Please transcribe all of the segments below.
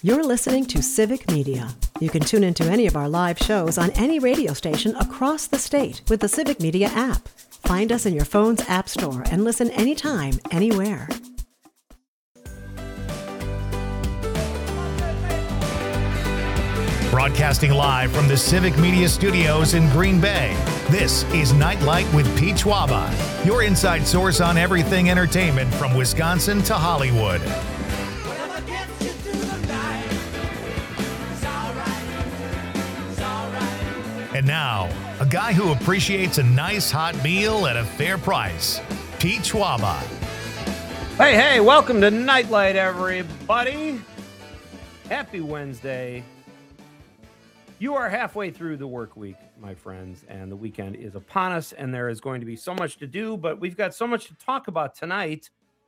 You're listening to Civic Media. You can tune into any of our live shows on any radio station across the state with the Civic Media app. Find us in your phone's app store and listen anytime, anywhere. Broadcasting live from the Civic Media Studios in Green Bay, this is Nightlight with Pete Schwaba, your inside source on everything entertainment from Wisconsin to Hollywood. And now, a guy who appreciates a nice hot meal at a fair price, Pete Schwaba. Hey, welcome to Nightlight, everybody. Happy Wednesday. You are halfway through the work week, my friends, and the weekend is upon us, and there is going to be so much to do, but we've got so much to talk about tonight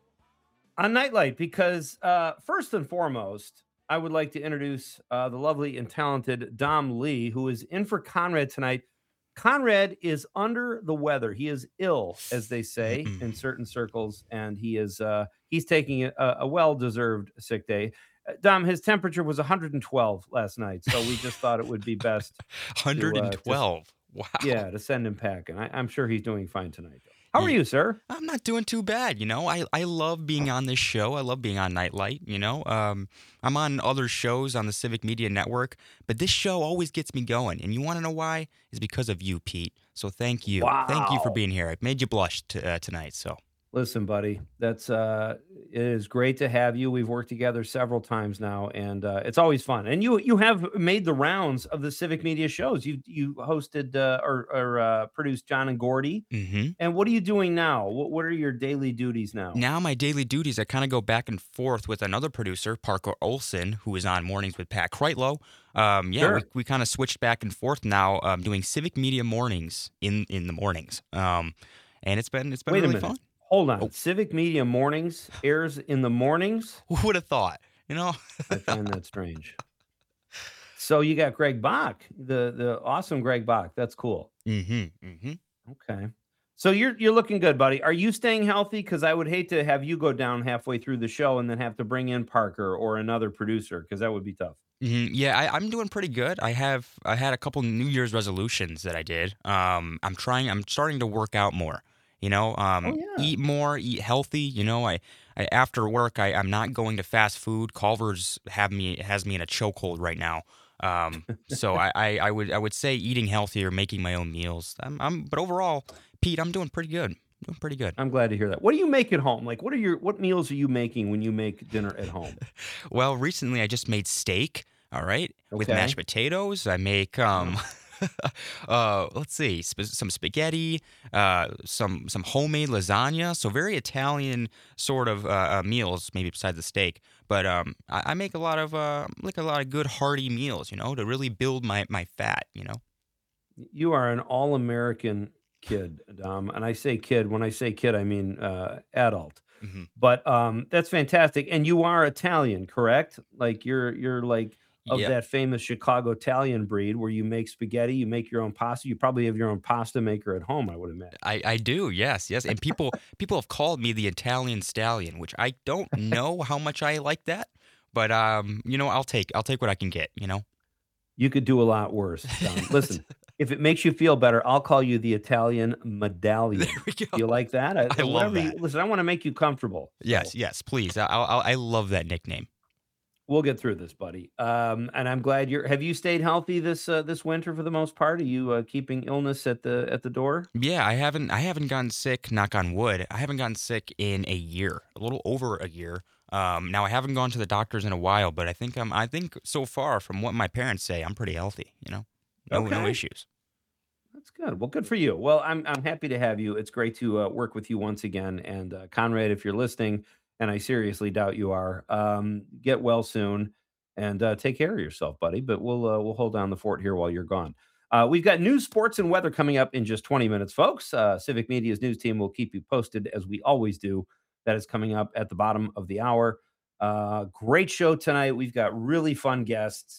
on Nightlight because, first and foremost, I would like to introduce the lovely and talented Dom Lee, who is in for Conrad tonight. Conrad is under the weather. He is ill, as they say in certain circles, and he's taking a well-deserved sick day. Dom, his temperature was 112 last night, so we just thought it would be best 112. Wow. Yeah, to send him packing. I'm sure he's doing fine tonight, though. How are you, sir? I'm not doing too bad. You know, I love being on this show. I love being on Nightlight, you know. I'm on other shows on the Civic Media Network, but this show always gets me going. And you want to know why? It's because of you, Pete. So thank you. Wow. Thank you for being here. I've made you blush tonight, so. Listen, buddy, it is great to have you. We've worked together several times now, and it's always fun. And you have made the rounds of the Civic Media shows. You hosted or produced John and Gordy. Mm-hmm. And what are you doing now? What are your daily duties now? Now my daily duties, I kind of go back and forth with another producer, Parker Olson, who is on Mornings with Pat Kreitlow. Sure. we kind of switched back and forth now, doing Civic Media Mornings in the mornings. And it's been Wait really fun. Hold on. Civic Media Mornings airs in the mornings? Who would have thought? You know? I find that strange. So you got Greg Bach, the awesome Greg Bach. That's cool. Mm-hmm. Mm-hmm. Okay. So you're looking good, buddy. Are you staying healthy? Because I would hate to have you go down halfway through the show and then have to bring in Parker or another producer, because that would be tough. Mm-hmm. Yeah, I'm doing pretty good. I had a couple New Year's resolutions that I did. I'm starting to work out more. You know, eat more, eat healthy. You know, I after work, I'm not going to fast food. Culver's has me in a chokehold right now. So I would say eating healthy or making my own meals. But overall, Pete, I'm doing pretty good. I'm glad to hear that. What do you make at home? Like, what meals are you making when you make dinner at home? Well, recently I just made steak. All right, with Okay. mashed potatoes. I make let's see, some spaghetti, some homemade lasagna. So very Italian sort of meals, maybe besides the steak. But I make a lot of good hearty meals, you know, to really build my fat, you know. You are an all-American kid, Dom. And I say kid, when I say kid, I mean adult. Mm-hmm. But that's fantastic. And you are Italian, correct? Like you're like of Yep. that famous Chicago Italian breed where you make spaghetti, you make your own pasta. You probably have your own pasta maker at home, I would imagine. I do, yes. And people have called me the Italian stallion, which I don't know how much I like that, but you know, I'll take what I can get, you know. You could do a lot worse, Dom. Listen, if it makes you feel better, I'll call you the Italian medallion. There we go. Do you like that? I love that. Listen, I want to make you comfortable. So Yes, please. I love that nickname. we'll get through this, buddy. And I'm glad have you stayed healthy this winter for the most part? Are you keeping illness at the door? Yeah, I haven't gotten sick, knock on wood. I haven't gotten sick in a year, a little over a year. Now I haven't gone to the doctors in a while, but I think so far from what my parents say, I'm pretty healthy, you know. No Okay. issues. That's good. Well, good for you. Well, I'm happy to have you. It's great to work with you once again. And Conrad, if you're listening, and I seriously doubt you are, get well soon and take care of yourself, buddy. But we'll hold down the fort here while you're gone. We've got news, sports, and weather coming up in just 20 minutes, folks. Civic Media's news team will keep you posted as we always do. That is coming up at the bottom of the hour. Great show tonight. We've got really fun guests.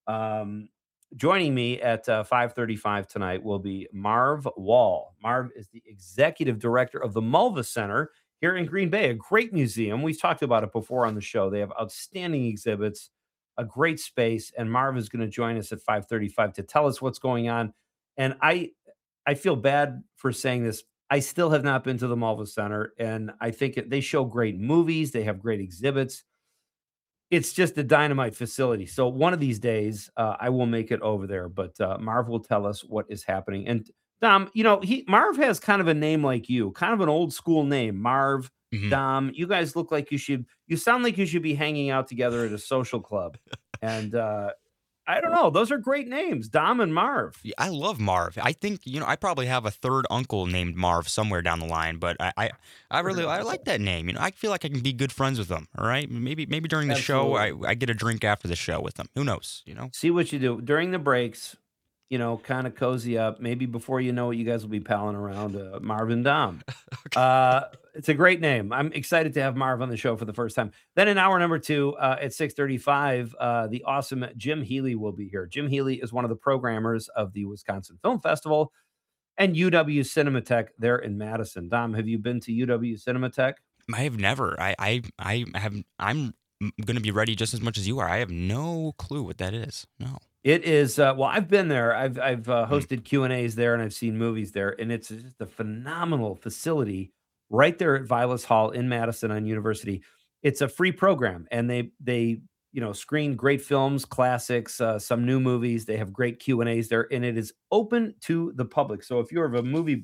Joining me at 5:35 tonight will be Marv Wall. Marv is the executive director of the Mulva Center here in Green Bay, a great museum. We've talked about it before on the show. They have outstanding exhibits. a great space, and Marv is going to join us at 5:35 to tell us what's going on. And I feel bad for saying this. I still have not been to the Malva Center, and I think they show great movies. They have great exhibits. It's just a dynamite facility. So one of these days, I will make it over there. But Marv will tell us what is happening. And Dom, Marv has kind of a name like you, kind of an old school name, Marv. Dom, you guys look like you sound like you should be hanging out together at a social club. And I don't know. Those are great names, Dom and Marv. Yeah, I love Marv. I think, I probably have a third uncle named Marv somewhere down the line, but I like that name. I feel like I can be good friends with them. All right. Maybe during the show, I get a drink after the show with them. Who knows? See what you do during the breaks. Kind of cozy up. Maybe before you know it, you guys will be palling around Marv and Dom. Okay. It's a great name. I'm excited to have Marv on the show for the first time. Then in hour number 2 at 6:35, the awesome Jim Healy will be here. Jim Healy is one of the programmers of the Wisconsin Film Festival and UW Cinematheque there in Madison. Dom, have you been to UW Cinematheque? I have never. I'm going to be ready just as much as you are. I have no clue what that is. No. It is, I've been there. I've hosted Q&As there, and I've seen movies there, and it's just a phenomenal facility right there at Vilas Hall in Madison on University. It's a free program, and they screen great films, classics, some new movies. They have great Q&As there, and it is open to the public. So if you're a movie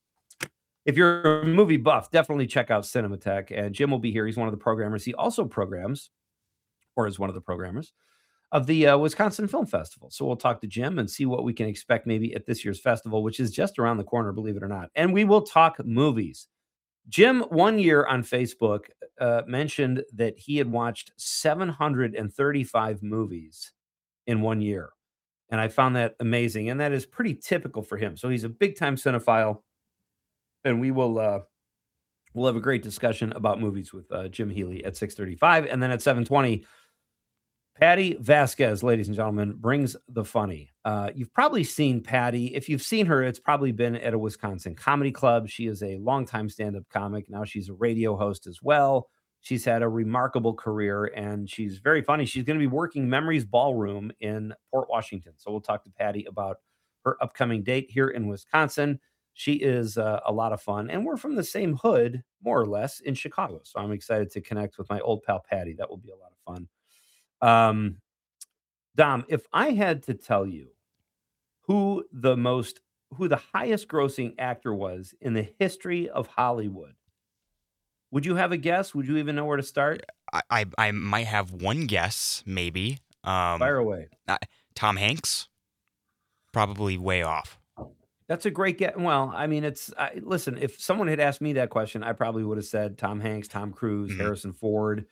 buff, definitely check out Cinematheque, and Jim will be here. He's one of the programmers. He also programs, or is one of the programmers, of the Wisconsin Film Festival. So we'll talk to Jim and see what we can expect maybe at this year's festival, which is just around the corner, believe it or not. And we will talk movies. Jim, one year on Facebook, mentioned that he had watched 735 movies in 1 year. And I found that amazing. And that is pretty typical for him. So he's a big-time cinephile. And we will we'll have a great discussion about movies with Jim Healy at 6:35. And then at 7:20, Patty Vasquez, ladies and gentlemen, brings the funny. You've probably seen Patty. If you've seen her, it's probably been at a Wisconsin comedy club. She is a longtime stand-up comic. Now she's a radio host as well. She's had a remarkable career, and she's very funny. She's going to be working Memories Ballroom in Port Washington. So we'll talk to Patty about her upcoming date here in Wisconsin. She is a lot of fun, and we're from the same hood, more or less, in Chicago. So I'm excited to connect with my old pal Patty. That will be a lot of fun. Dom, if I had to tell you who the highest grossing actor was in the history of Hollywood, would you have a guess? Would you even know where to start? I might have one guess, maybe. Fire away. Tom Hanks? Probably way off. That's a great guess. Well, I mean, listen, if someone had asked me that question, I probably would have said Tom Hanks, Tom Cruise, Harrison Ford,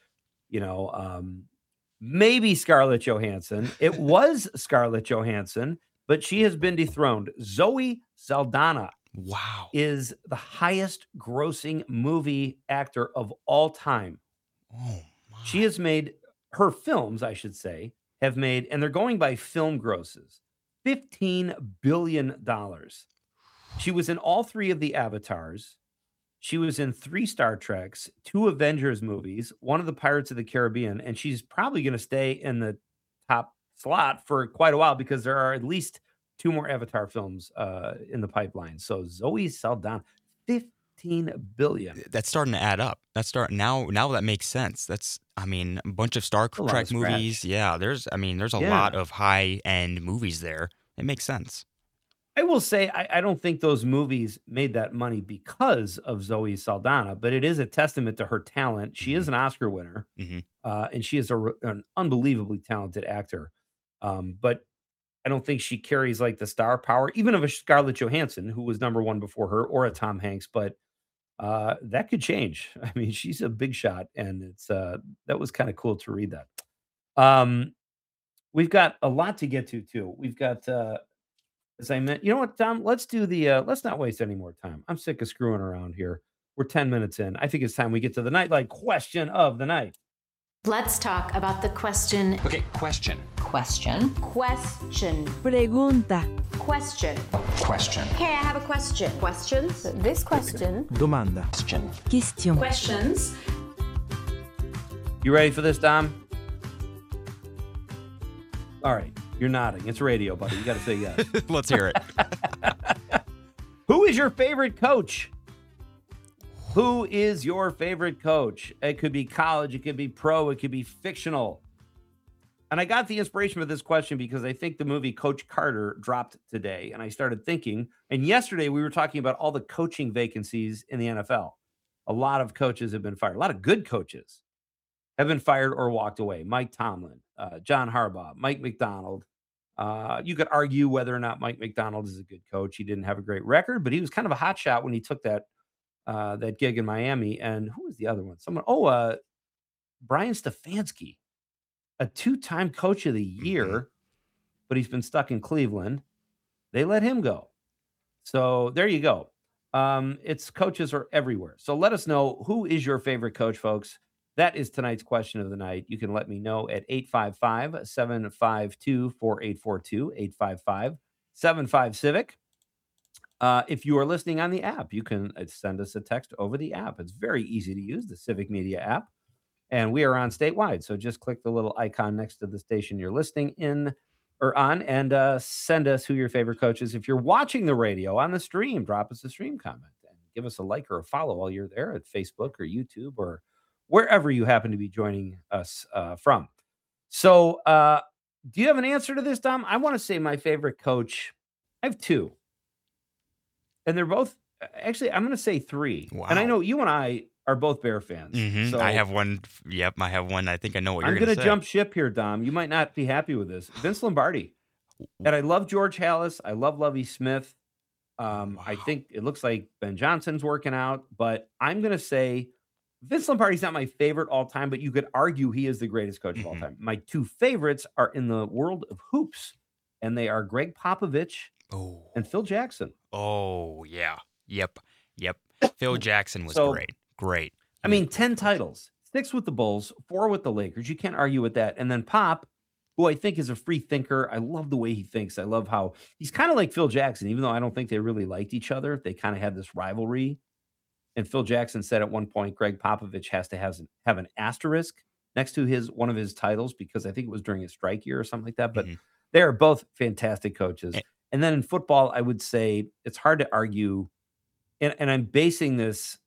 maybe Scarlett Johansson. It was Scarlett Johansson, but she has been dethroned. Zoe Saldana, is the highest grossing movie actor of all time. Oh, my. She has made, her films, I should say, have made, and they're going by film grosses, $15 billion. She was in all 3 of the Avatars. She was in 3 Star Treks, 2 Avengers movies, 1 of the Pirates of the Caribbean, and she's probably going to stay in the top slot for quite a while because there are at least 2 more Avatar films in the pipeline. So Zoe Saldana, $15 billion. That's starting to add up. Now that makes sense. That's, a bunch of Star Trek movies. Yeah, there's a lot of high-end movies there. It makes sense. I will say, I don't think those movies made that money because of Zoe Saldana, but it is a testament to her talent. She is an Oscar winner, and she is an unbelievably talented actor. But I don't think she carries like the star power, even of a Scarlett Johansson, who was number 1 before her, or a Tom Hanks. But that could change. I mean, she's a big shot, and it's that was kind of cool to read that. We've got a lot to get to too. We've got. As I meant, you know what, Tom? Let's do let's not waste any more time. I'm sick of screwing around here. We're 10 minutes in. I think it's time we get to the Nightlight question of the night. Let's talk about the question. Okay, question. Question. Pregunta. Question. Question. Hey, I have a question. Questions? This question. Domanda. Question. Question. Questions. You ready for this, Dom? All right. You're nodding. It's radio, buddy. You got to say yes. Let's hear it. Who is your favorite coach? Who is your favorite coach? It could be college. It could be pro. It could be fictional. And I got the inspiration for this question because I think the movie Coach Carter dropped today. And I started thinking, and yesterday we were talking about all the coaching vacancies in the NFL. A lot of coaches have been fired. A lot of good coaches have been fired or walked away. Mike Tomlin, John Harbaugh, Mike McDonald. You could argue whether or not Mike McDonald is a good coach. He didn't have a great record, but he was kind of a hot shot when he took that gig in Miami. And who was the other one? Brian Stefanski, a 2-time coach of the year, but he's been stuck in Cleveland. They let him go. So there you go. It's coaches are everywhere. So let us know, who is your favorite coach, folks? That is tonight's question of the night. You can let me know at 855-752-4842, 855-75-CIVIC. If you are listening on the app, you can send us a text over the app. It's very easy to use, the Civic Media app. And we are on statewide. So just click the little icon next to the station you're listening in or on and send us who your favorite coach is. If you're watching the radio on the stream, drop us a stream comment and give us a like or a follow while you're there at Facebook or YouTube or wherever you happen to be joining us from. So do you have an answer to this, Dom? I want to say my favorite coach. I have 2. And they're both, actually, I'm going to say 3. Wow. And I know you and I are both Bear fans. Mm-hmm. So I have one. Yep, I have one. I think I know what you're I'm going to to say. jump ship here, Dom. You might not be happy with this. Vince Lombardi. And I love George Halas. I love Lovie Smith. I think it looks like Ben Johnson's working out. But I'm going to say Vince Lombardi's not my favorite all time, but you could argue he is the greatest coach of all time. My 2 favorites are in the world of hoops, and they are Greg Popovich and Phil Jackson. Oh, yeah. Yep. Phil Jackson was great. I mean, 10 titles, 6 with the Bulls, 4 with the Lakers. You can't argue with that. And then Pop, who I think is a free thinker. I love the way he thinks. I love how he's kind of like Phil Jackson, even though I don't think they really liked each other. They kind of had this rivalry. And Phil Jackson said at one point, Greg Popovich has to have an asterisk next to one of his titles because I think it was during his strike year or something like that. But they are both fantastic coaches. And then in football, I would say it's hard to argue. And I'm basing this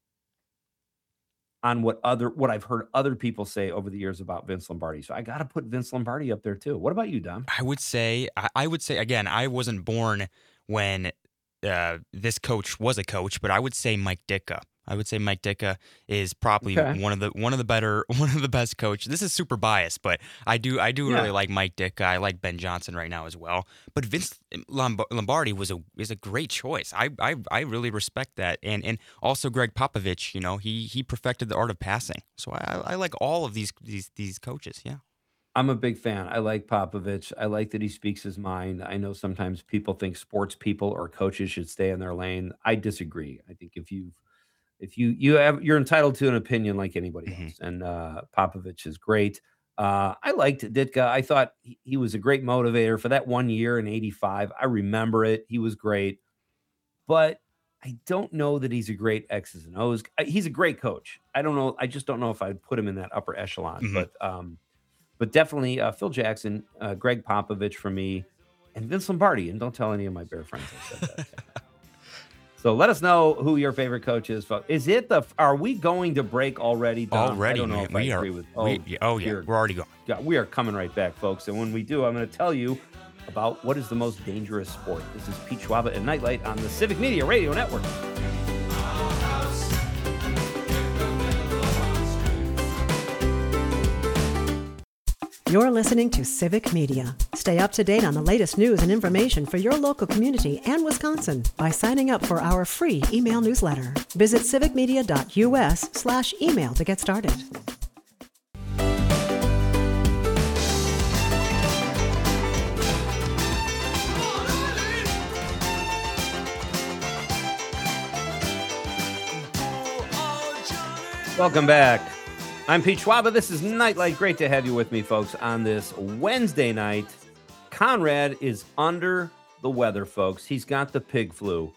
on what I've heard other people say over the years about Vince Lombardi. So I got to put Vince Lombardi up there too. What about you, Dom? I would say again, I wasn't born when this coach was a coach, but I would say Mike Ditka. I would say Mike Ditka is probably one of the best coaches. This is super biased, but I do really like Mike Ditka. I like Ben Johnson right now as well. But Vince Lombardi is a great choice. I really respect that, and also Greg Popovich. You know, he perfected the art of passing. So I like all of these coaches. Yeah. I'm a big fan. I like Popovich. I like that he speaks his mind. I know sometimes people think sports people or coaches should stay in their lane. I disagree. I think you're entitled to an opinion like anybody else. And Popovich is great. I liked Ditka. I thought he was a great motivator for that 1 year in '85. I remember it. He was great. But I don't know that he's a great X's and O's. He's a great coach. I don't know. I just don't know if I'd put him in that upper echelon. But definitely Phil Jackson, Greg Popovich for me, and Vince Lombardi. And don't tell any of my Bear friends I said that. So let us know who your favorite coach is. Are we going to break already, Don? Already, I don't know if I agree with. Yeah, we're already going. We are coming right back, folks. And when we do, I'm going to tell you about what is the most dangerous sport. This is Pete Schwaba and Nightlight on the Civic Media Radio Network. You're listening to Civic Media. Stay up to date on the latest news and information for your local community and Wisconsin by signing up for our free email newsletter. Visit civicmedia.us/email to get started. Welcome back. I'm Pete Schwaba. This is Nightlight. Great to have you with me, folks, on this Wednesday night. Conrad is under the weather, folks. He's got the pig flu.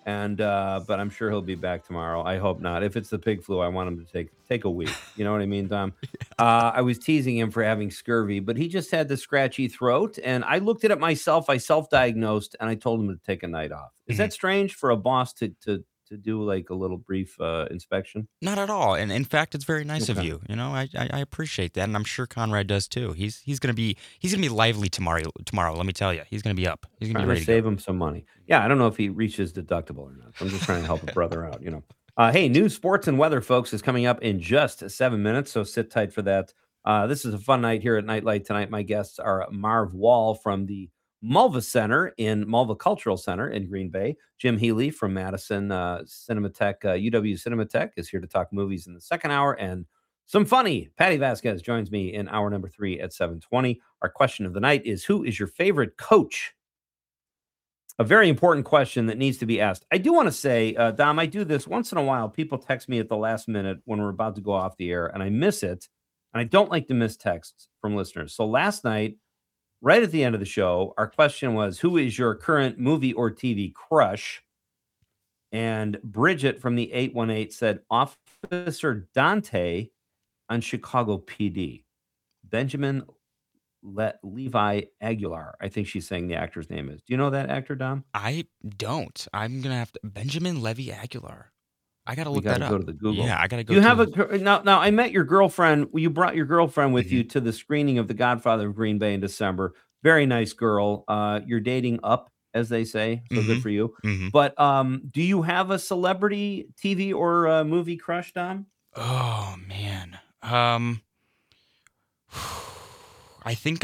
And but I'm sure he'll be back tomorrow. I hope not. If it's the pig flu, I want him to take a week. You know what I mean, Dom? I was teasing him for having scurvy, but he just had the scratchy throat, and I looked at it myself. I self-diagnosed, and I told him to take a night off. Is that strange for a boss to do like a little brief inspection? Not at all. And in fact, it's very nice of Okay. you. You know, I appreciate that, and I'm sure Conrad does too. He's gonna be lively tomorrow. Let me tell you, he's gonna be up. He's gonna be Trying ready to to go. save him some money. Yeah, I don't know if he reaches deductible or not. I'm just trying to help a brother out, you know. Hey, news, sports, and weather, folks, is coming up in just 7 minutes, so sit tight for that. This is a fun night here at Nightlight tonight. My guests are Marv Wall from the Mulva Cultural Center in Green Bay. Jim Healy from Madison Cinematheque, UW Cinematheque, is here to talk movies in the second hour, and some funny. Patty Vasquez joins me in hour number 3 at 7:20. Our question of the night is, who is your favorite coach? A very important question that needs to be asked. I do want to say, Dom, I do this once in a while. People text me at the last minute when we're about to go off the air, and I miss it. And I don't like to miss texts from listeners. So last night, right at the end of the show, our question was, who is your current movie or TV crush? And Bridget from the 818 said, Officer Dante on Chicago PD. Benjamin Levi Aguilar. I think she's saying the actor's name is. Do you know that actor, Dom? I don't. I'm gonna have to. Benjamin Levy Aguilar. I gotta You look got that to up. go to the Google. Yeah, I gotta go. You to have the- now. I met your girlfriend. You brought your girlfriend with you to the screening of The Godfather of Green Bay in December. Very nice girl. You're dating up, as they say. So good for you. But do you have a celebrity TV or movie crush, Dom? Oh man. I think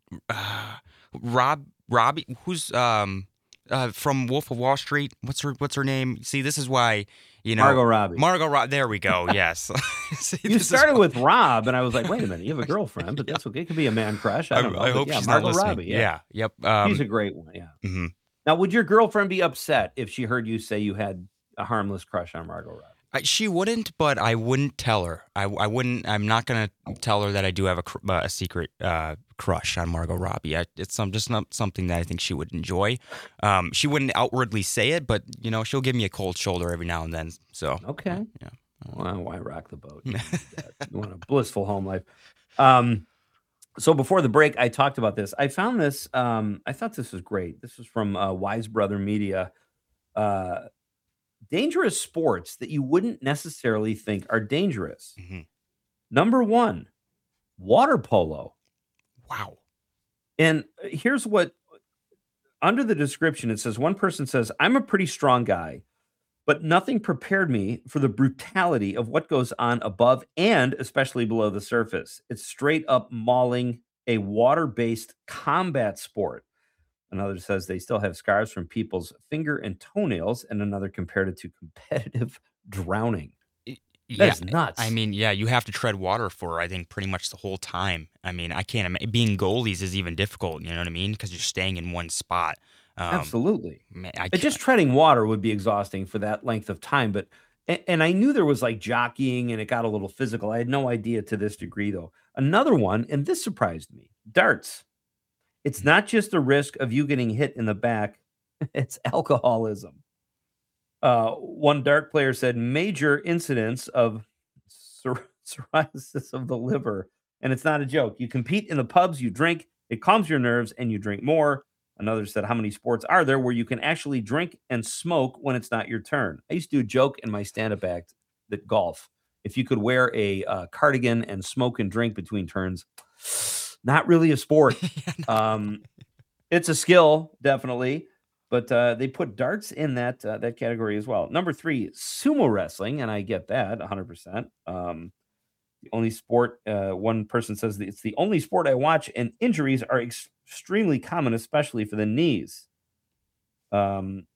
Robbie, who's from Wolf of Wall Street. What's her name? See, this is why, you know, Margot Robbie. There we go. Yes. See, You started with Rob, and I was like, wait a minute, you have a girlfriend, but that's okay. It could be a man crush. I don't know. I hope yeah, she's Margot not listening. Robbie. Yeah. Yep. She's a great one. Yeah. Mhm. Now, would your girlfriend be upset if she heard you say you had a harmless crush on Margot Robbie? She wouldn't, but I wouldn't tell her. I wouldn't. I'm not gonna tell her that I do have a secret crush on Margot Robbie. It's just not something that I think she would enjoy. She wouldn't outwardly say it, but you know, she'll give me a cold shoulder every now and then. So Okay. yeah. Well, why rock the boat? You want a blissful home life. So before the break, I talked about this. I found this. I thought this was great. This was from Wise Brother Media. Dangerous sports that you wouldn't necessarily think are dangerous. Number 1, water polo. Wow. And here's what, under the description, it says, one person says, I'm a pretty strong guy, but nothing prepared me for the brutality of what goes on above and especially below the surface. It's straight up mauling, a water-based combat sport. Another says they still have scars from people's finger and toenails, and another compared it to competitive drowning. That's nuts. I mean, yeah, you have to tread water for, I think, pretty much the whole time. I mean, I can't imagine. Being goalies is even difficult, you know what I mean? Because you're staying in one spot. Absolutely. Man, Just treading water would be exhausting for that length of time. But and I knew there was like jockeying and it got a little physical. I had no idea to this degree, though. Another one, and this surprised me, darts. It's not just the risk of you getting hit in the back, it's alcoholism. One dart player said major incidents of cirrhosis of the liver. And it's not a joke. You compete in the pubs, you drink, it calms your nerves, and you drink more. Another said, how many sports are there where you can actually drink and smoke when it's not your turn? I used to do a joke in my stand-up act that golf, if you could wear a cardigan and smoke and drink between turns, not really a sport. It's a skill, definitely. But they put darts in that category as well. Number 3, sumo wrestling, and I get that 100%. The only sport, one person says that it's the only sport I watch, and injuries are extremely common, especially for the knees. That's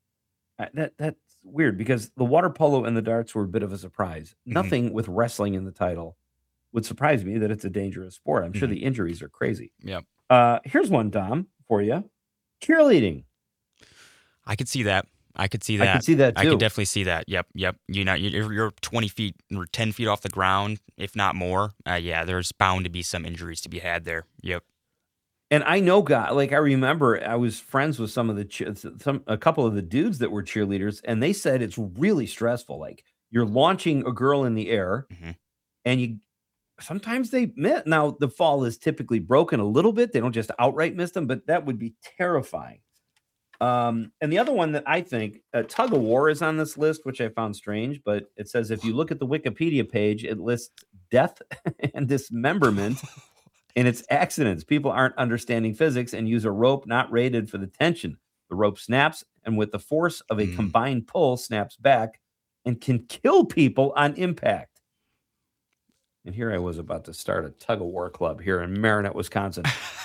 weird because the water polo and the darts were a bit of a surprise. Nothing with wrestling in the title would surprise me that it's a dangerous sport. I'm sure the injuries are crazy. Yep. Here's one, Dom, for you. Cheerleading. I could see that. I could see that. I could see that, I too. could definitely see that. Yep. You know, you're 20 feet or 10 feet off the ground, if not more. Yeah, there's bound to be some injuries to be had there. Yep. And I know I remember I was friends with some of a couple of the dudes that were cheerleaders, and they said it's really stressful. Like you're launching a girl in the air, Mhm. and sometimes they miss. Now the fall is typically broken a little bit. They don't just outright miss them, but that would be terrifying. And the other one that I think tug of war is on this list, which I found strange, but it says if you look at the Wikipedia page, it lists death and dismemberment in its accidents. People aren't understanding physics and use a rope not rated for the tension. The rope snaps, and with the force of a combined pull, snaps back and can kill people on impact. And here I was about to start a tug of war club here in Marinette, Wisconsin.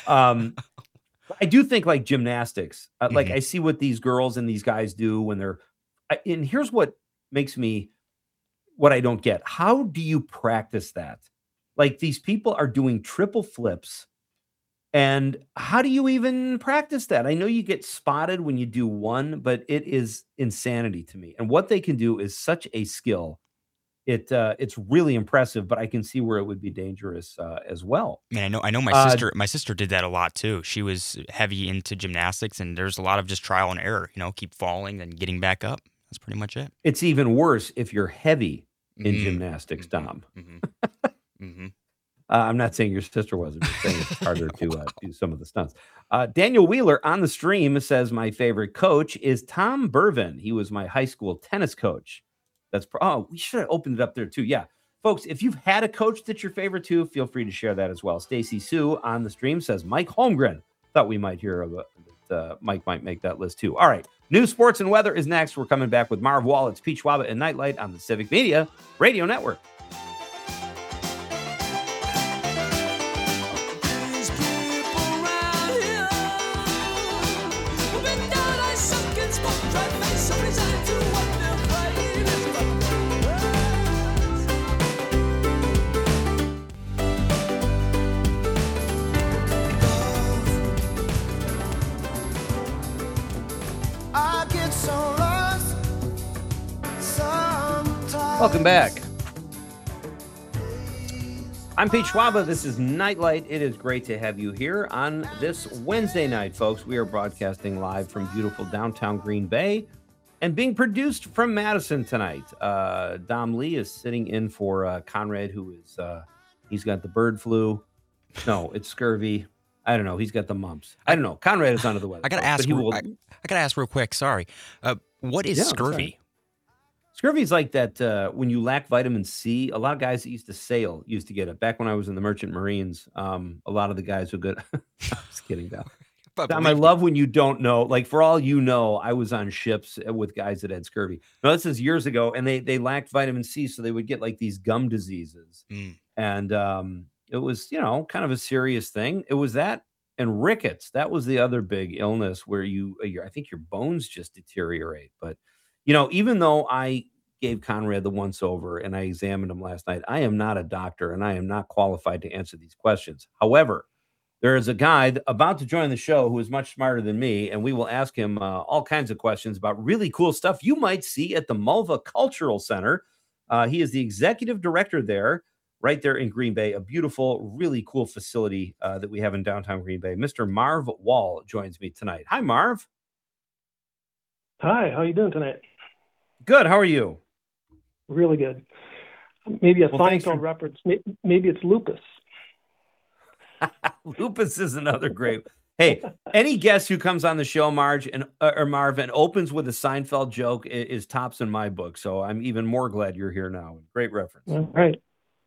I do think like gymnastics, like I see what these girls and these guys do when and here's what makes me, what I don't get. How do you practice that? Like these people are doing triple flips, and how do you even practice that? I know you get spotted when you do one, but it is insanity to me. And what they can do is such a skill. It's really impressive, but I can see where it would be dangerous as well. Man, I know my sister. My sister did that a lot too. She was heavy into gymnastics, and there's a lot of just trial and error. Keep falling and getting back up. That's pretty much it. It's even worse if you're heavy in gymnastics, Dom. I'm not saying your sister wasn't. I'm just saying it's harder to do some of the stunts. Daniel Wheeler on the stream says my favorite coach is Tom Bervin. He was my high school tennis coach. We should have opened it up there too. Yeah. Folks, if you've had a coach that's your favorite too, feel free to share that as well. Stacy Sue on the stream says Mike Holmgren. Thought we might hear about Mike might make that list too. All right. News, sports, and weather is next. We're coming back with Marv Wall. It's Peach Waba and Nightlight on the Civic Media Radio Network. Welcome back. I'm Pete Schwaba. This is Nightlight. It is great to have you here on this Wednesday night, folks. We are broadcasting live from beautiful downtown Green Bay and being produced from Madison tonight. Dom Lee is sitting in for Conrad, who is, he's got the bird flu. No, it's scurvy. I don't know. He's got the mumps. I don't know. Conrad is under the weather. I got to ask. I got to ask real quick. Sorry. What is scurvy? Scurvy is like that when you lack vitamin C. A lot of guys that used to sail used to get it. Back when I was in the Merchant Marines, a lot of the guys were good. I'm just kidding, Dom. Dom, I love when you don't know. Like, for all you know, I was on ships with guys that had scurvy. No, this is years ago, and they lacked vitamin C, so they would get like these gum diseases. And it was, kind of a serious thing. It was that and rickets. That was the other big illness where I think your bones just deteriorate. But even though I gave Conrad the once over and I examined him last night, I am not a doctor and I am not qualified to answer these questions. However, there is a guy about to join the show who is much smarter than me, and we will ask him all kinds of questions about really cool stuff you might see at the Mulva Cultural Center. He is the executive director there, right there in Green Bay, a beautiful, really cool facility that we have in downtown Green Bay. Mr. Marv Wall joins me tonight. Hi, Marv. Hi, how are you doing tonight? Good. How are you? Really good. Maybe a Seinfeld reference. Maybe it's lupus. Lupus is another great. Hey, any guest who comes on the show, Marv, and opens with a Seinfeld joke is tops in my book. So I'm even more glad you're here now. Great reference. All right.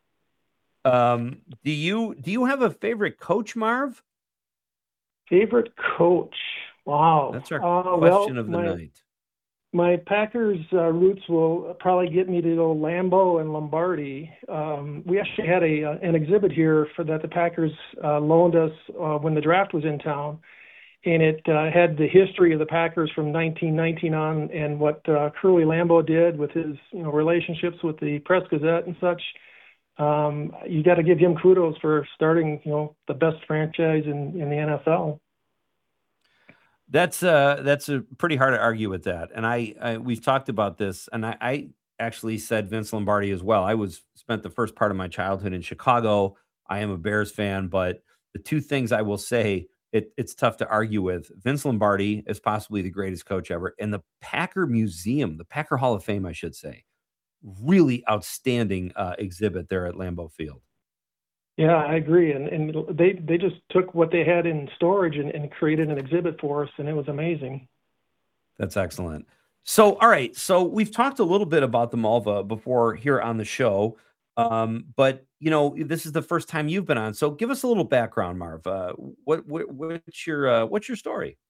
Do you have a favorite coach, Marv? Favorite coach? Wow. That's our question of the night. My Packers roots will probably get me to go Lambeau and Lombardi. We actually had an exhibit here that the Packers loaned us when the draft was in town, and it had the history of the Packers from 1919 on and what Curly Lambeau did with his relationships with the Press Gazette and such. You got to give him kudos for starting the best franchise in the NFL. That's a pretty hard to argue with that. And we've talked about this, and I actually said Vince Lombardi as well. I spent the first part of my childhood in Chicago. I am a Bears fan, but the two things I will say it's tough to argue with. Vince Lombardi is possibly the greatest coach ever, and the Packer Museum, the Packer Hall of Fame, I should say, really outstanding exhibit there at Lambeau Field. Yeah, I agree. And they just took what they had in storage and created an exhibit for us, and it was amazing. That's excellent. So, all right. So we've talked a little bit about the Malva before here on the show. But this is the first time you've been on. So give us a little background, Marv. What's your story?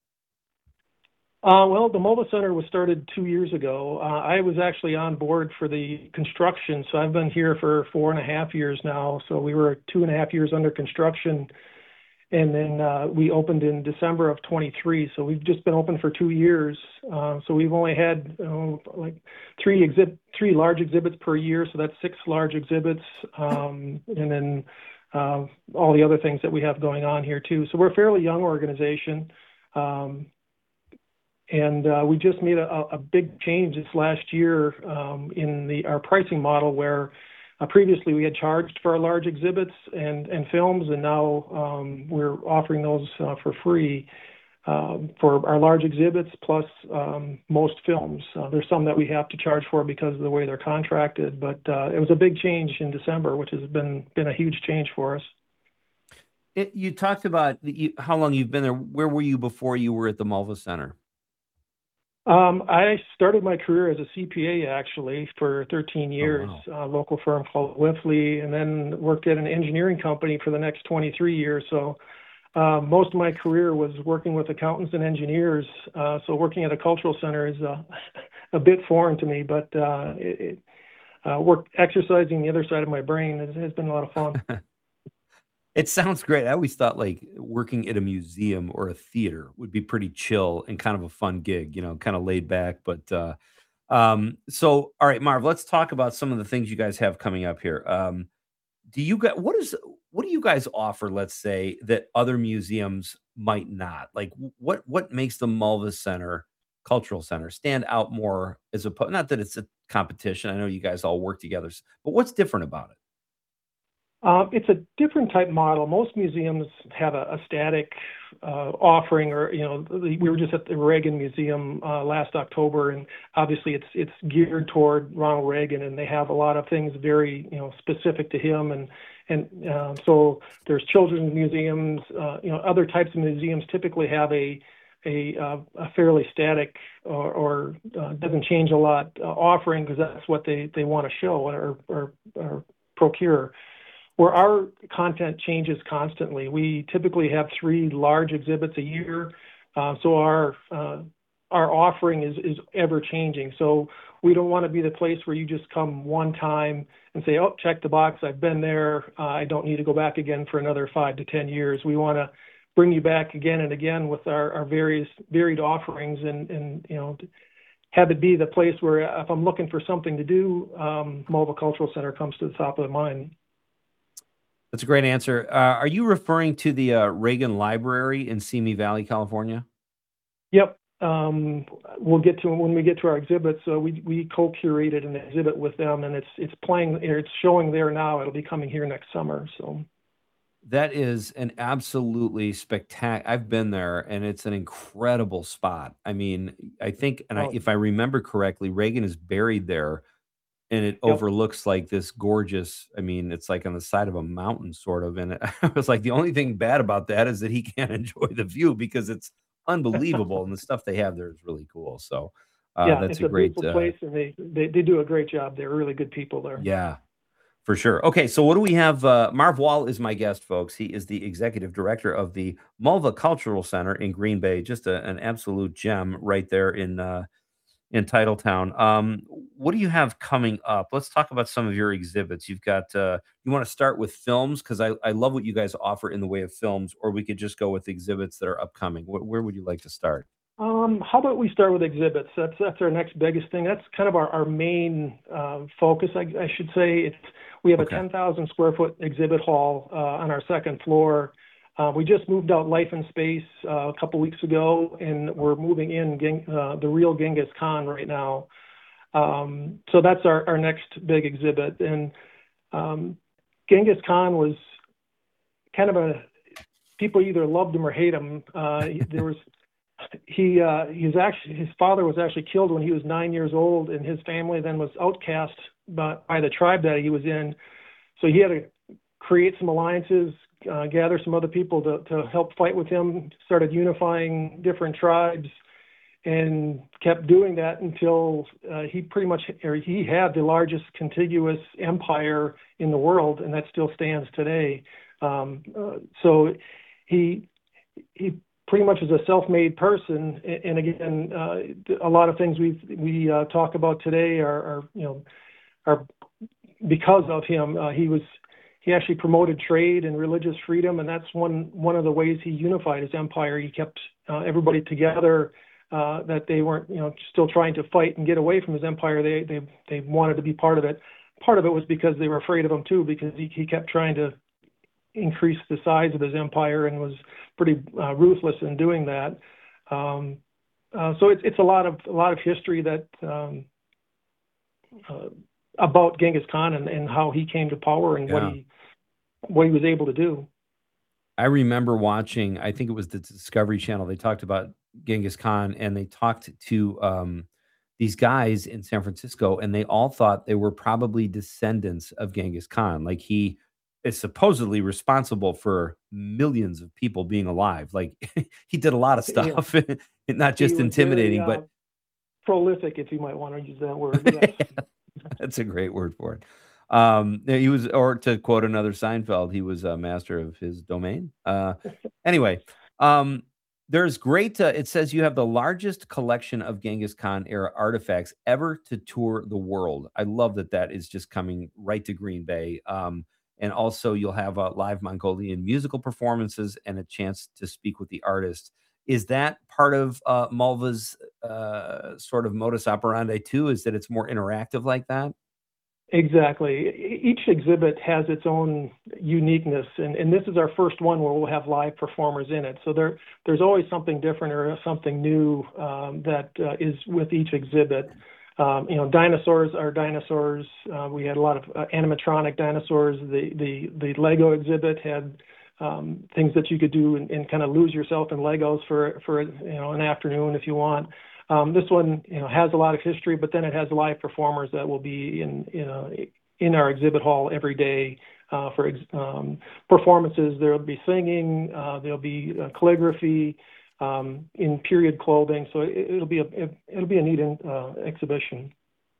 Well, the Malva Center was started 2 years ago. I was actually on board for the construction, so I've been here for 4.5 years now. So we were 2.5 years under construction, and then we opened in December of 23. So we've just been open for 2 years. So we've only had like three large exhibits per year. So that's 6 large exhibits, and then all the other things that we have going on here too. So we're a fairly young organization. And we just made a big change this last year in our pricing model, where previously we had charged for our large exhibits and films, and now we're offering those for free for our large exhibits plus most films. There's some that we have to charge for because of the way they're contracted, but it was a big change in December, which has been a huge change for us. You talked about how long you've been there. Where were you before you were at the Malva Center? I started my career as a CPA actually for 13 years, Oh, wow. A local firm called Whiffley, and then worked at an engineering company for the next 23 years. So most of my career was working with accountants and engineers. So working at a cultural center is a bit foreign to me, but exercising the other side of my brain has been a lot of fun. It sounds great. I always thought like working at a museum or a theater would be pretty chill and kind of a fun gig, kind of laid back. But so, all right, Marv, let's talk about some of the things you guys have coming up here. Do you guys what do you guys offer? Let's say that other museums might not. Like, what makes the Malva Center Cultural Center stand out more as opposed? Not that it's a competition. I know you guys all work together, but what's different about it? It's a different type model. Most museums have a static offering, or we were just at the Reagan Museum last October, and obviously it's geared toward Ronald Reagan, and they have a lot of things very specific to him, and so there's children's museums. Other types of museums typically have a fairly static or doesn't change a lot offering, because that's what they want to show or procure. Where our content changes constantly. We typically have 3 large exhibits a year, so our offering is ever changing. So we don't want to be the place where you just come one time and say, "Oh, check the box. I've been there. I don't need to go back again for another 5 to 10 years." We want to bring you back again and again with our various varied offerings, and have it be the place where if I'm looking for something to do, Malva Cultural Center comes to the top of the mind. That's a great answer. Are you referring to the Reagan Library in Simi Valley, California? Yep. We'll get to when we get to our exhibits. We co-curated an exhibit with them, and it's showing there now. It'll be coming here next summer. So that is an absolutely spectacular. I've been there, and it's an incredible spot. I mean, I think, if I remember correctly, Reagan is buried there. And it overlooks like this gorgeous, it's like on the side of a mountain sort of. And I was like, the only thing bad about that is that he can't enjoy the view because it's unbelievable. And the stuff they have there is really cool. So that's it's a great beautiful place, and they do a great job. They're really good people there. Yeah, for sure. Okay, so what do we have? Marv Wall is my guest, folks. He is the executive director of the Malva Cultural Center in Green Bay. Just an absolute gem right there in Titletown. What do you have coming up? Let's talk about some of your exhibits. You've got, you want to start with films? Because I love what you guys offer in the way of films, or we could just go with exhibits that are upcoming. Where would you like to start? How about we start with exhibits? That's our next biggest thing. That's kind of our main focus, I should say. We have a 10,000 square foot exhibit hall on our second floor. We just moved out Life in Space a couple weeks ago, and we're moving in the real Genghis Khan right now. So that's our next big exhibit. And Genghis Khan was kind of people either loved him or hate him. There was his father was actually killed when he was 9 years old, and his family then was outcast by the tribe that he was in. So he had to create some alliances, gather some other people to help fight with him, started unifying different tribes, and kept doing that until he had the largest contiguous empire in the world, and that still stands today. So he pretty much is a self-made person, and again, a lot of things we talk about today are because of him. He actually promoted trade and religious freedom, and that's one of the ways he unified his empire. He kept everybody together, that they weren't still trying to fight and get away from his empire. They wanted to be part of it. Part of it was because they were afraid of him too, because he kept trying to increase the size of his empire and was pretty ruthless in doing that. So it's a lot of history that about Genghis Khan and how he came to power and what he was able to do. I remember watching, I think it was the Discovery Channel. They talked about Genghis Khan, and they talked to these guys in San Francisco, and they all thought they were probably descendants of Genghis Khan. Like, he is supposedly responsible for millions of people being alive. Like, he did a lot of stuff, not just intimidating, but prolific, if you might want to use that word. Yes. That's a great word for it. He was, or to quote another Seinfeld, he was a master of his domain. Anyway, there's great, it says you have the largest collection of Genghis Khan era artifacts ever to tour the world. I love that is just coming right to Green Bay. And also you'll have live Mongolian musical performances and a chance to speak with the artists. Is that part of Mulva's sort of modus operandi too? Is that it's more interactive like that? Exactly. Each exhibit has its own uniqueness, and this is our first one where we'll have live performers in it. So there's always something different or something new that is with each exhibit. Dinosaurs are dinosaurs. We had a lot of animatronic dinosaurs. The Lego exhibit had things that you could do and kind of lose yourself in Legos for an afternoon if you want. This one has a lot of history, but then it has live performers that will be in our exhibit hall every day for performances. There'll be singing, there'll be calligraphy in period clothing. So it'll be a neat exhibition.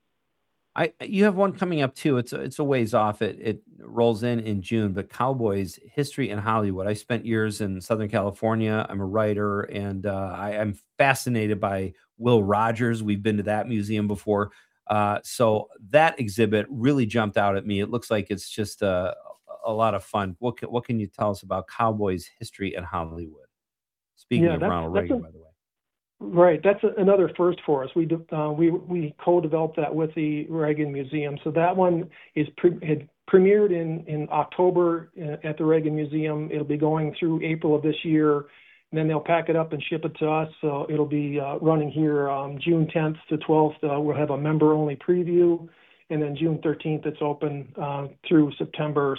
You have one coming up too. It's a ways off. It rolls in June. But Cowboys History in Hollywood. I spent years in Southern California. I'm a writer, and I'm fascinated by Will Rogers. We've been to that museum before, so that exhibit really jumped out at me. It looks like it's just a lot of fun. What can you tell us about Cowboys History in Hollywood? Speaking of Ronald Reagan, by the way. Right, that's another first for us. We co-developed that with the Reagan Museum. So that one had premiered in October at the Reagan Museum. It'll be going through April of this year, and then they'll pack it up and ship it to us. So it'll be running here June 10th to 12th. We'll have a member-only preview, and then June 13th it's open through September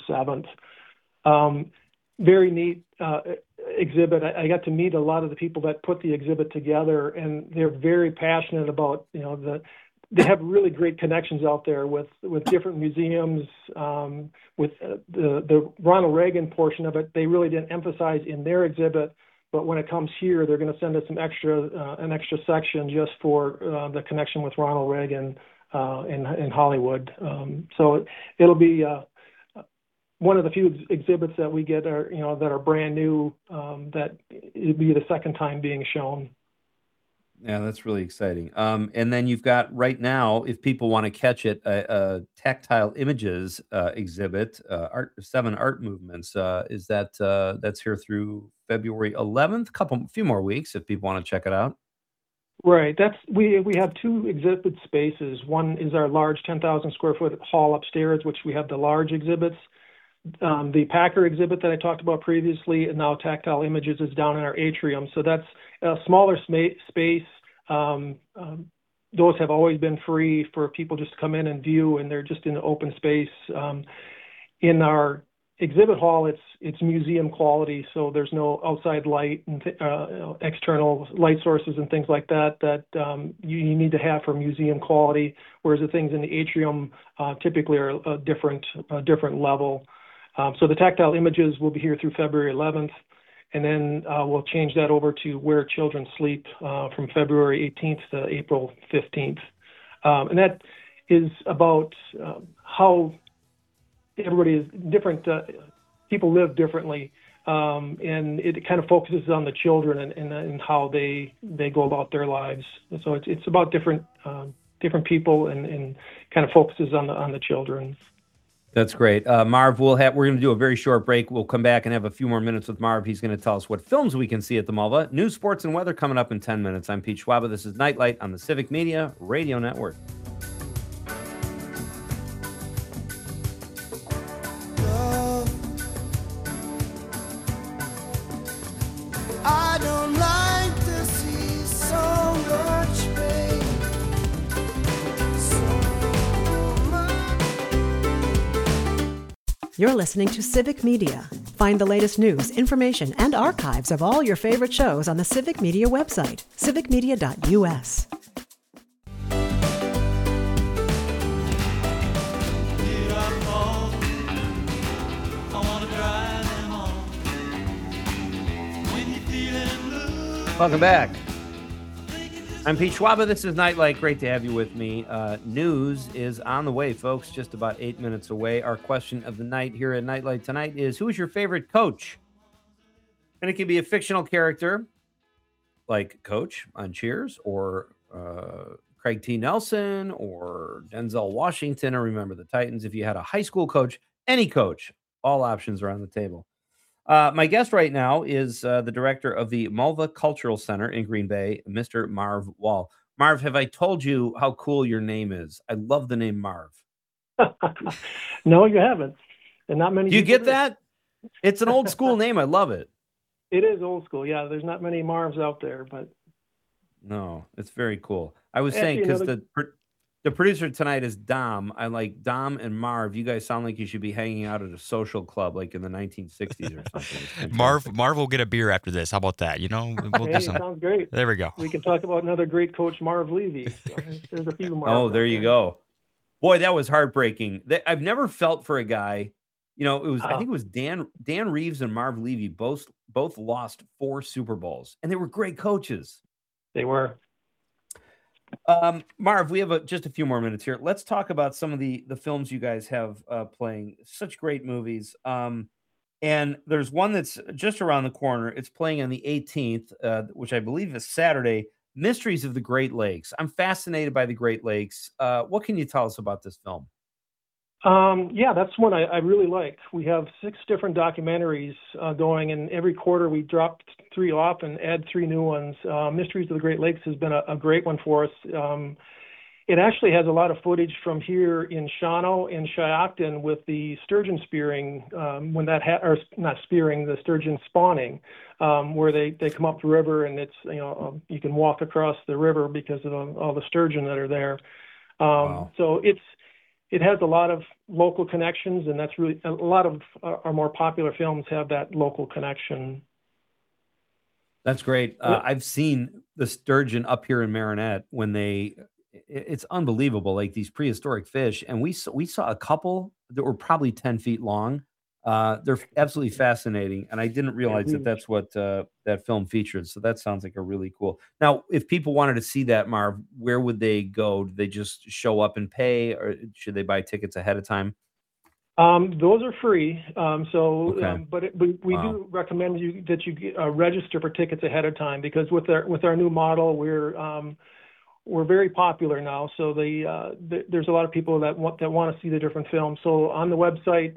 7th. Very neat exhibit. I got to meet a lot of the people that put the exhibit together, and they're very passionate about, they have really great connections out there with different museums. With the Ronald Reagan portion of it, they really didn't emphasize in their exhibit, but when it comes here, they're going to send us an extra section just for the connection with Ronald Reagan in Hollywood. So it'll be one of the few exhibits that we get are, that are brand new, that it'd be the second time being shown. Yeah, that's really exciting. And then you've got right now, if people want to catch it, a tactile images exhibit, 7 art movements. Is that's here through February 11th? A few more weeks if people want to check it out. Right. We have 2 exhibit spaces. One is our large 10,000 square foot hall upstairs, which we have the large exhibits. The Packer exhibit that I talked about previously, and now Tactile Images, is down in our atrium. So that's a smaller space. Those have always been free for people just to come in and view, and they're just in an open space. In our exhibit hall, it's museum quality, so there's no outside light and external light sources and things like that you need to have for museum quality. Whereas the things in the atrium typically are a different level. So the tactile images will be here through February 11th, and then we'll change that over to Where Children Sleep from February 18th to April 15th, and that is about how everybody is different. People live differently, and it kind of focuses on the children and how they go about their lives. So it's about different people and kind of focuses on the children. That's great. Marv, we're going to do a very short break. We'll come back and have a few more minutes with Marv. He's going to tell us what films we can see at the Malva. News, sports, and weather coming up in 10 minutes. I'm Pete Schwaba. This is Nightlight on the Civic Media Radio Network. You're listening to Civic Media. Find the latest news, information, and archives of all your favorite shows on the Civic Media website, civicmedia.us. Welcome back. I'm Pete Schwaba. This is Nightlight. Great to have you with me. News is on the way, folks, just about 8 minutes away. Our question of the night here at Nightlight tonight is, who is your favorite coach? And it can be a fictional character like Coach on Cheers, or Craig T. Nelson, or Denzel Washington, or Remember the Titans. If you had a high school coach, any coach, all options are on the table. My guest right now is the director of the Malva Cultural Center in Green Bay, Mr. Marv Wall. Marv, have I told you how cool your name is? I love the name Marv. No, you haven't. And not many. Do you get that? It's an old school name. I love it. It is old school. Yeah, there's not many Marvs out there, but. No, it's very cool. I was saying, because the producer tonight is Dom. I like Dom and Marv. You guys sound like you should be hanging out at a social club like in the 1960s or something. Marv will get a beer after this. How about that? We'll hey, sounds great. There we go. We can talk about another great coach, Marv Levy. There's a few Marv. Oh, there you go. Boy, that was heartbreaking. I've never felt for a guy. It was I think it was Dan Reeves and Marv Levy both lost 4 Super Bowls, and they were great coaches. They were. Marv, we have just a few more minutes here. Let's talk about some of the films you guys have playing. Such great movies. And there's one that's just around the corner. It's playing on the 18th, which I believe is Saturday. Mysteries of the Great Lakes. I'm fascinated by the Great Lakes. What can you tell us about this film? Yeah, that's one I really like. We have 6 different documentaries going, and every quarter we drop 3 off and add 3 new ones. Mysteries of the Great Lakes has been a great one for us. It actually has a lot of footage from here in Shawano and Shiocton with the sturgeon spearing, when that or not spearing, the sturgeon spawning, where they come up the river, and it's you can walk across the river because of all the sturgeon that are there. Wow. So it has a lot of local connections, and that's really a lot of our more popular films have that local connection. That's great. I've seen the sturgeon up here in Marinette when it's unbelievable, like these prehistoric fish. And we saw a couple that were probably 10 feet long. They're absolutely fascinating. And I didn't realize that's what that film featured. So that sounds like a really cool. Now, if people wanted to see that, Marv, where would they go? Do they just show up and pay, or should they buy tickets ahead of time? Those are free. Okay. But we do recommend that you register for tickets ahead of time, because with our new model, we're very popular now. So there's a lot of people that want to see the different films. So on the website,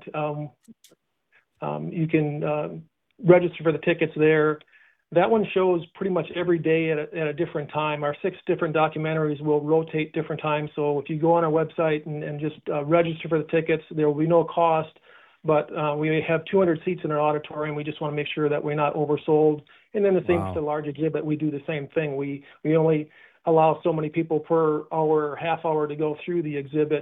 you can register for the tickets there. That one shows pretty much every day at a different time. Our 6 different documentaries will rotate different times. So if you go on our website and just register for the tickets, there will be no cost. But we have 200 seats in our auditorium. We just want to make sure that we're not oversold. And then the same with the large exhibit, we do the same thing. We only allow so many people per hour or half hour to go through the exhibit.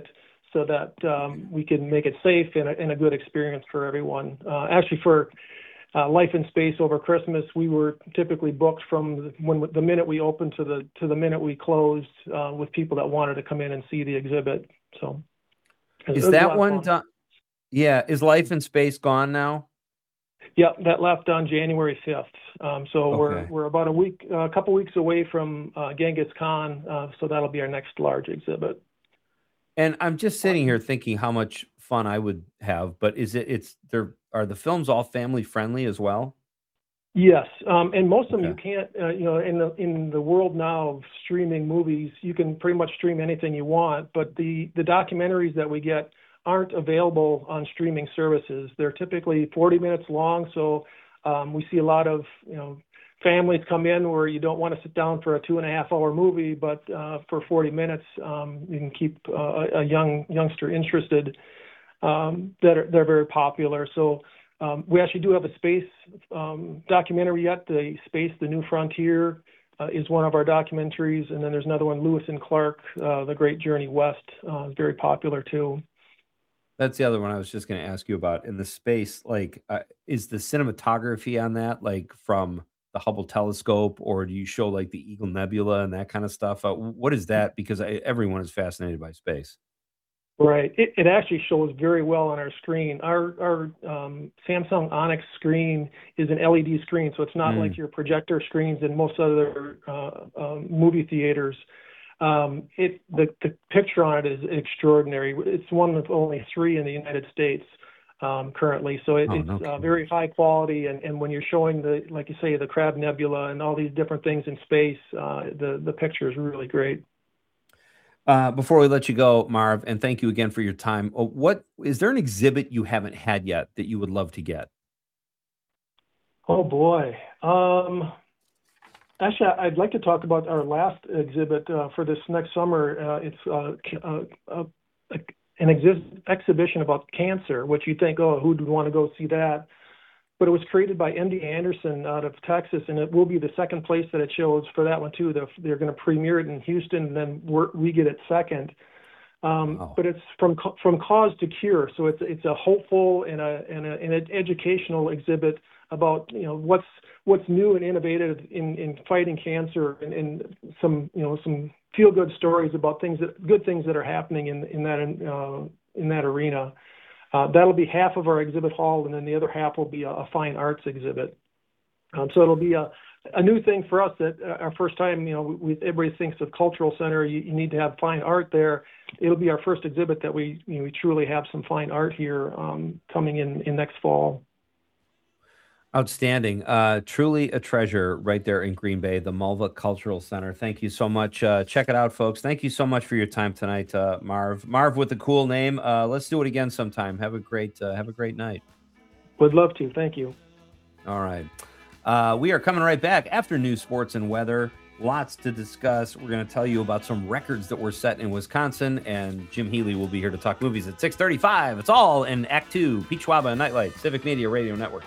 so that we can make it safe and a good experience for everyone. Actually, for Life in Space over Christmas, we were typically booked from the minute we opened to the minute we closed, with people that wanted to come in and see the exhibit. So, is that one done? Yeah, is Life in Space gone now? Yeah, that left on January 5th. So we're about a couple weeks away from Genghis Khan. So that'll be our next large exhibit. And I'm just sitting here thinking how much fun I would have, but are the films all family friendly as well? Yes, and most of them you can't. In the world now of streaming movies, you can pretty much stream anything you want. But the documentaries that we get aren't available on streaming services. They're typically 40 minutes long, so we see a lot of families come in where you don't want to sit down for a 2.5-hour movie, but for 40 minutes you can keep a youngster interested. They're very popular. So we actually do have a space documentary yet. The Space, the New Frontier is one of our documentaries, and then there's another one, Lewis and Clark, The Great Journey West, is very popular too. That's the other one I was just going to ask you about. In the Space, is the cinematography on that from the Hubble telescope, or do you show the Eagle Nebula and that kind of stuff? What is that? Because everyone is fascinated by space. Right. It actually shows very well on our screen. Our Samsung Onyx screen is an LED screen, so it's not like your projector screens in most other movie theaters. The picture on it is extraordinary. It's one of only 3 in the United States currently, so it's very high quality. And when you're showing like you say, the Crab Nebula and all these different things in space, the picture is really great. Before we let you go, Marv, and thank you again for your time, what is there an exhibit you haven't had yet that you would love to get? Oh boy. Actually, I'd like to talk about our last exhibit for this next summer. It's an exhibition about cancer, which you think, who would want to go see that? But it was created by MD Anderson out of Texas, and it will be the second place that it shows for that one too. They're going to premiere it in Houston, and then we get it second. But it's from cause to cure, so it's a hopeful and an educational exhibit about what's new and innovative in fighting cancer, and some feel good stories about good things that are happening in that arena. That'll be half of our exhibit hall, and then the other half will be a fine arts exhibit. So it'll be a new thing for us, that our first time, everybody thinks of cultural center, you need to have fine art there. It'll be our first exhibit that we truly have some fine art here coming in next fall. Outstanding. Truly a treasure right there in Green Bay, the Mulva Cultural Center. Thank you so much. Check it out, folks. Thank you so much for your time tonight, Marv. Marv with a cool name. Let's do it again sometime. Have a great night. Would love to. Thank you. All right. We are coming right back after news, sports, and weather. Lots to discuss. We're going to tell you about some records that were set in Wisconsin, and Jim Healy will be here to talk movies at 6:35. It's all in Act 2. Pete Schwaba, Nightlight, Civic Media Radio Network.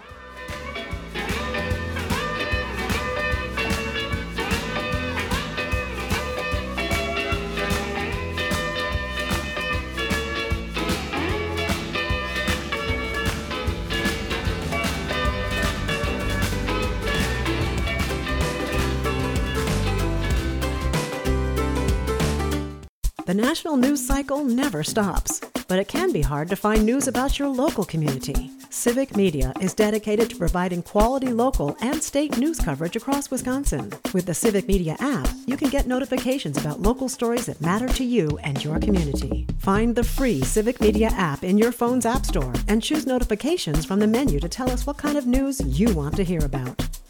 The national news cycle never stops, but it can be hard to find news about your local community. Civic Media is dedicated to providing quality local and state news coverage across Wisconsin. With the Civic Media app, you can get notifications about local stories that matter to you and your community. Find the free Civic Media app in your phone's app store and choose notifications from the menu to tell us what kind of news you want to hear about.